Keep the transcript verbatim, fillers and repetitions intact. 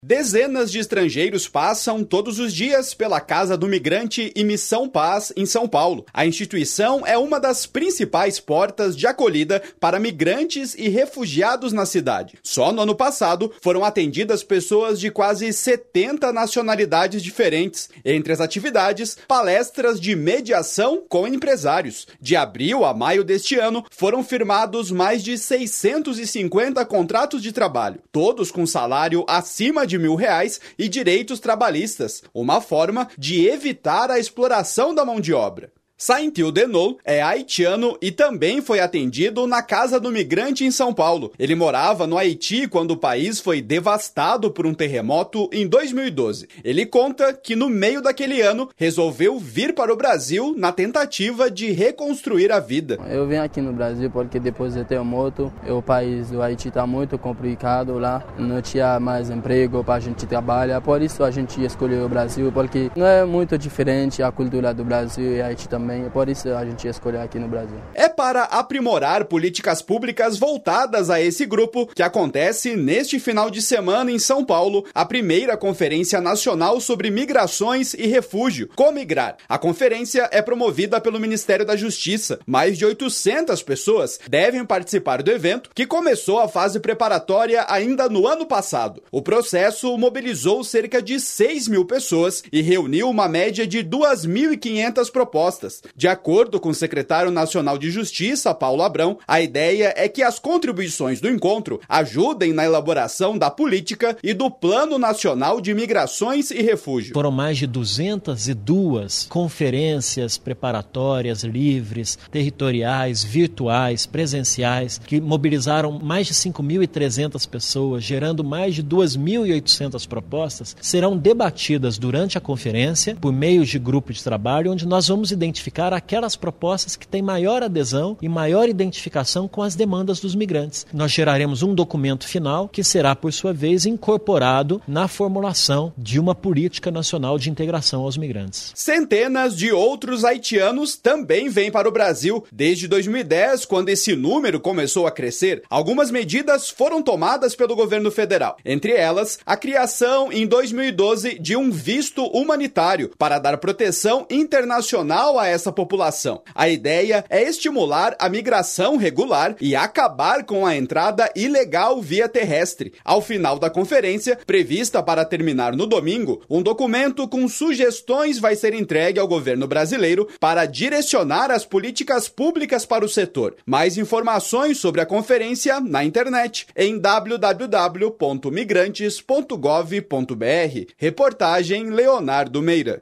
Dezenas de estrangeiros passam todos os dias pela Casa do Migrante e Missão Paz, em São Paulo. A instituição é uma das principais portas de acolhida para migrantes e refugiados na cidade. Só no ano passado foram atendidas pessoas de quase setenta nacionalidades diferentes. Entre as atividades, palestras de mediação com empresários. De abril a maio deste ano, foram firmados mais de seiscentos e cinquenta contratos de trabalho, todos com salário acima de de mil reais e direitos trabalhistas, uma forma de evitar a exploração da mão de obra. Saintil Denou é haitiano e também foi atendido na Casa do Migrante em São Paulo. Ele morava no Haiti quando o país foi devastado por um terremoto em dois mil e doze. Ele conta que no meio daquele ano resolveu vir para o Brasil na tentativa de reconstruir a vida. Eu vim aqui no Brasil porque depois do terremoto, o país do Haiti está muito complicado lá, não tinha mais emprego para a gente trabalhar, por isso a gente escolheu o Brasil, porque não é muito diferente a cultura do Brasil e Haiti também. Por isso a gente escolheu aqui no Brasil. É para aprimorar políticas públicas voltadas a esse grupo que acontece neste final de semana em São Paulo a primeira Conferência Nacional sobre Migrações e Refúgio, Comigrar. A conferência é promovida pelo Ministério da Justiça. Mais de oitocentas pessoas devem participar do evento, que começou a fase preparatória ainda no ano passado. O processo mobilizou cerca de seis mil pessoas e reuniu uma média de duas mil e quinhentas propostas. De acordo com o secretário nacional de Justiça, Paulo Abrão, a ideia é que as contribuições do encontro ajudem na elaboração da política e do Plano Nacional de Migrações e Refúgio. Foram mais de duzentas e duas conferências preparatórias livres, territoriais, virtuais, presenciais, que mobilizaram mais de cinco mil e trezentas pessoas, gerando mais de duas mil e oitocentas propostas, serão debatidas durante a conferência por meio de grupo de trabalho, onde nós vamos identificar aquelas propostas que têm maior adesão e maior identificação com as demandas dos migrantes. Nós geraremos um documento final que será, por sua vez, incorporado na formulação de uma política nacional de integração aos migrantes. Centenas de outros haitianos também vêm para o Brasil. Desde dois mil e dez, quando esse número começou a crescer, algumas medidas foram tomadas pelo governo federal. Entre elas, a criação em dois mil e doze de um visto humanitário para dar proteção internacional a essa população. A ideia é estimular a migração regular e acabar com a entrada ilegal via terrestre. Ao final da conferência, prevista para terminar no domingo, um documento com sugestões vai ser entregue ao governo brasileiro para direcionar as políticas públicas para o setor. Mais informações sobre a conferência na internet em w w w ponto migrantes ponto gov ponto b r. Reportagem Leonardo Meira.